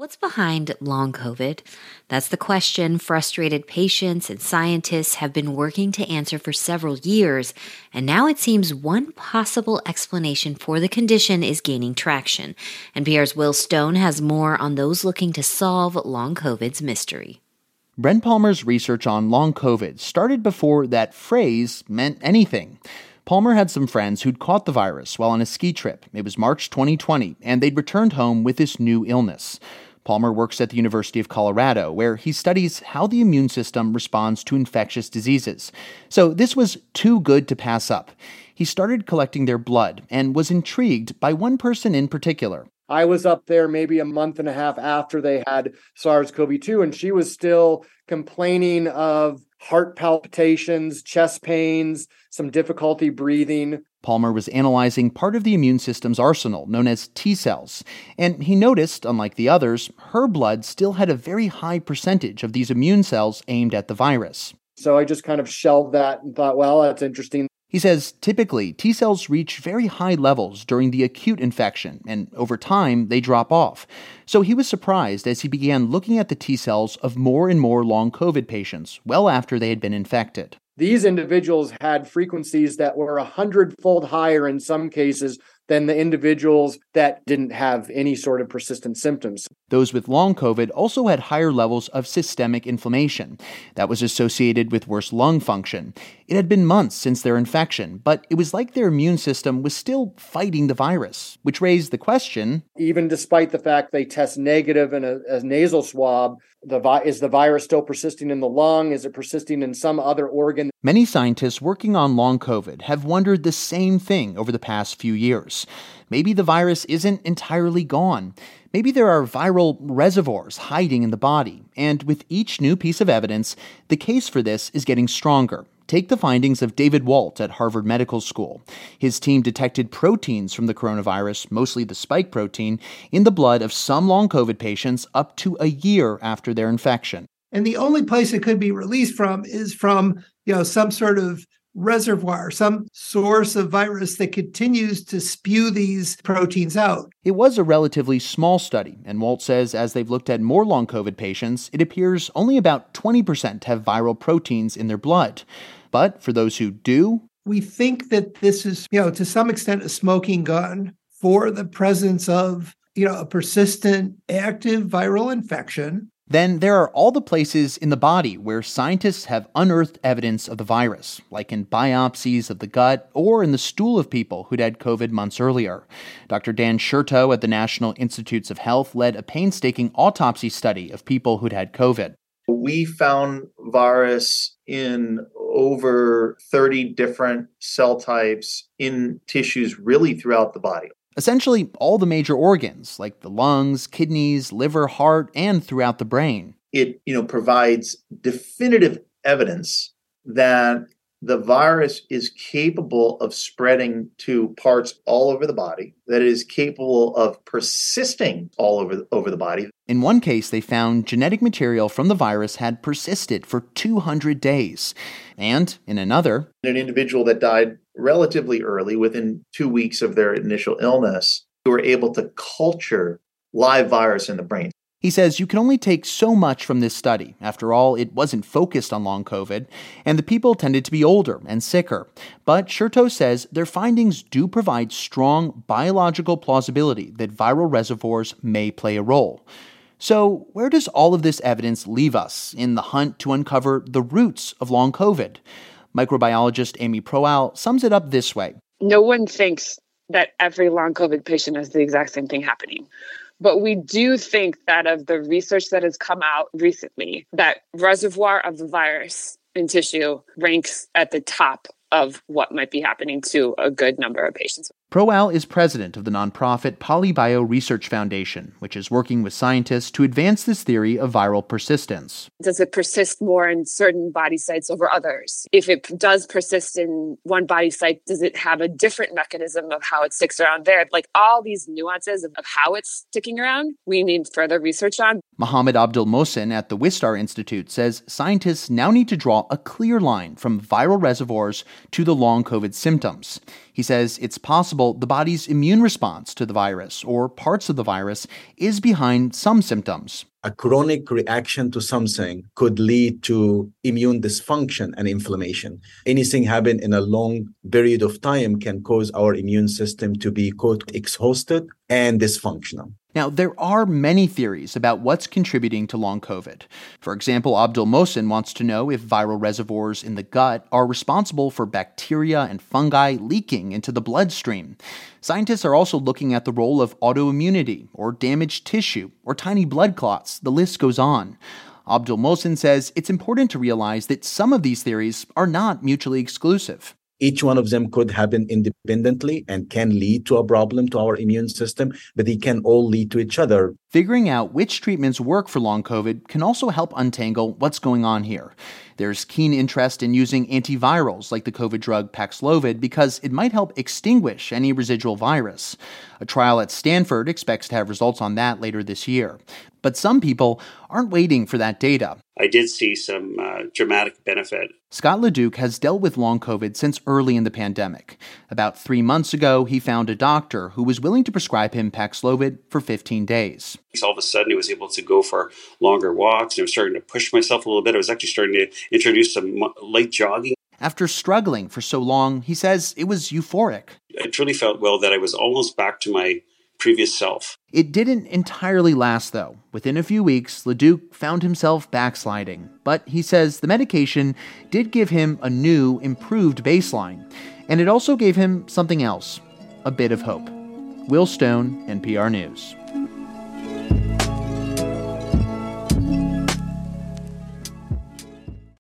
What's behind long COVID? That's the question frustrated patients and scientists have been working to answer for several years, and now it seems one possible explanation for the condition is gaining traction. NPR's Will Stone has more on those looking to solve long COVID's mystery. Brent Palmer's research on long COVID started before that phrase meant anything. Palmer had some friends who'd caught the virus while on a ski trip. It was March 2020, and they'd returned home with this new illness. Palmer works at the University of Colorado, where he studies how the immune system responds to infectious diseases. So this was too good to pass up. He started collecting their blood and was intrigued by one person in particular. I was up there maybe a month and a half after they had SARS-CoV-2, and she was still complaining of heart palpitations, chest pains, some difficulty breathing. Palmer was analyzing part of the immune system's arsenal, known as T cells, and he noticed, unlike the others, her blood still had a very high percentage of these immune cells aimed at the virus. So I just kind of shelved that and thought, well, that's interesting. He says typically T cells reach very high levels during the acute infection, and over time they drop off. So he was surprised as he began looking at the T cells of more and more long COVID patients well after they had been infected. These individuals had frequencies that were 100-fold higher in some cases than the individuals that didn't have any sort of persistent symptoms. Those with long COVID also had higher levels of systemic inflammation. That was associated with worse lung function. It had been months since their infection, but it was like their immune system was still fighting the virus, which raised the question, even despite the fact they test negative in a nasal swab, is the virus still persisting in the lung? Is it persisting in some other organ? Many scientists working on long COVID have wondered the same thing over the past few years. Maybe the virus isn't entirely gone. Maybe there are viral reservoirs hiding in the body. And with each new piece of evidence, the case for this is getting stronger. Take the findings of David Walt at Harvard Medical School. His team detected proteins from the coronavirus, mostly the spike protein, in the blood of some long COVID patients up to a year after their infection. And the only place it could be released from is from, some sort of reservoir, some source of virus that continues to spew these proteins out. It was a relatively small study, and Walt says as they've looked at more long COVID patients, it appears only about 20% have viral proteins in their blood. But for those who do, we think that this is, to some extent a smoking gun for the presence of, a persistent active viral infection. Then there are all the places in the body where scientists have unearthed evidence of the virus, like in biopsies of the gut or in the stool of people who'd had COVID months earlier. Dr. Dan Schertow at the National Institutes of Health led a painstaking autopsy study of people who'd had COVID. We found virus in over 30 different cell types in tissues really throughout the body. Essentially, all the major organs, like the lungs, kidneys, liver, heart, and throughout the brain. It, provides definitive evidence that the virus is capable of spreading to parts all over the body, that it is capable of persisting all over the body. In one case, they found genetic material from the virus had persisted for 200 days. And in another, an individual that died relatively early, within 2 weeks of their initial illness, who were able to culture live virus in the brain. He says you can only take so much from this study. After all, it wasn't focused on long COVID, and the people tended to be older and sicker. But Schertow says their findings do provide strong biological plausibility that viral reservoirs may play a role. So where does all of this evidence leave us in the hunt to uncover the roots of long COVID? Microbiologist Amy Proal sums it up this way. No one thinks that every long COVID patient has the exact same thing happening. But we do think that of the research that has come out recently, that reservoir of the virus in tissue ranks at the top of what might be happening to a good number of patients. Proal is president of the nonprofit Polybio Research Foundation, which is working with scientists to advance this theory of viral persistence. Does it persist more in certain body sites over others? If it does persist in one body site, does it have a different mechanism of how it sticks around there? Like all these nuances of how it's sticking around, we need further research on. Mohammed Abdul Mohsen at the Wistar Institute says scientists now need to draw a clear line from viral reservoirs to the long COVID symptoms. He says it's possible the body's immune response to the virus or parts of the virus is behind some symptoms. A chronic reaction to something could lead to immune dysfunction and inflammation. Anything happen in a long period of time can cause our immune system to be, quote, exhausted and dysfunctional. Now, there are many theories about what's contributing to long COVID. For example, Abdul Mohsen wants to know if viral reservoirs in the gut are responsible for bacteria and fungi leaking into the bloodstream. Scientists are also looking at the role of autoimmunity or damaged tissue or tiny blood clots. The list goes on. Abdul Mohsen says it's important to realize that some of these theories are not mutually exclusive. Each one of them could happen independently and can lead to a problem to our immune system, but they can all lead to each other. Figuring out which treatments work for long COVID can also help untangle what's going on here. There's keen interest in using antivirals like the COVID drug Paxlovid because it might help extinguish any residual virus. A trial at Stanford expects to have results on that later this year. But some people aren't waiting for that data. I did see some dramatic benefit. Scott LeDuc has dealt with long COVID since early in the pandemic. About 3 months ago, he found a doctor who was willing to prescribe him Paxlovid for 15 days. All of a sudden, I was able to go for longer walks. I was starting to push myself a little bit. I was actually starting to introduce some light jogging. After struggling for so long, he says it was euphoric. I truly felt, well, that I was almost back to my previous self. It didn't entirely last, though. Within a few weeks, LeDuc found himself backsliding. But he says the medication did give him a new, improved baseline. And it also gave him something else, a bit of hope. Will Stone, NPR News.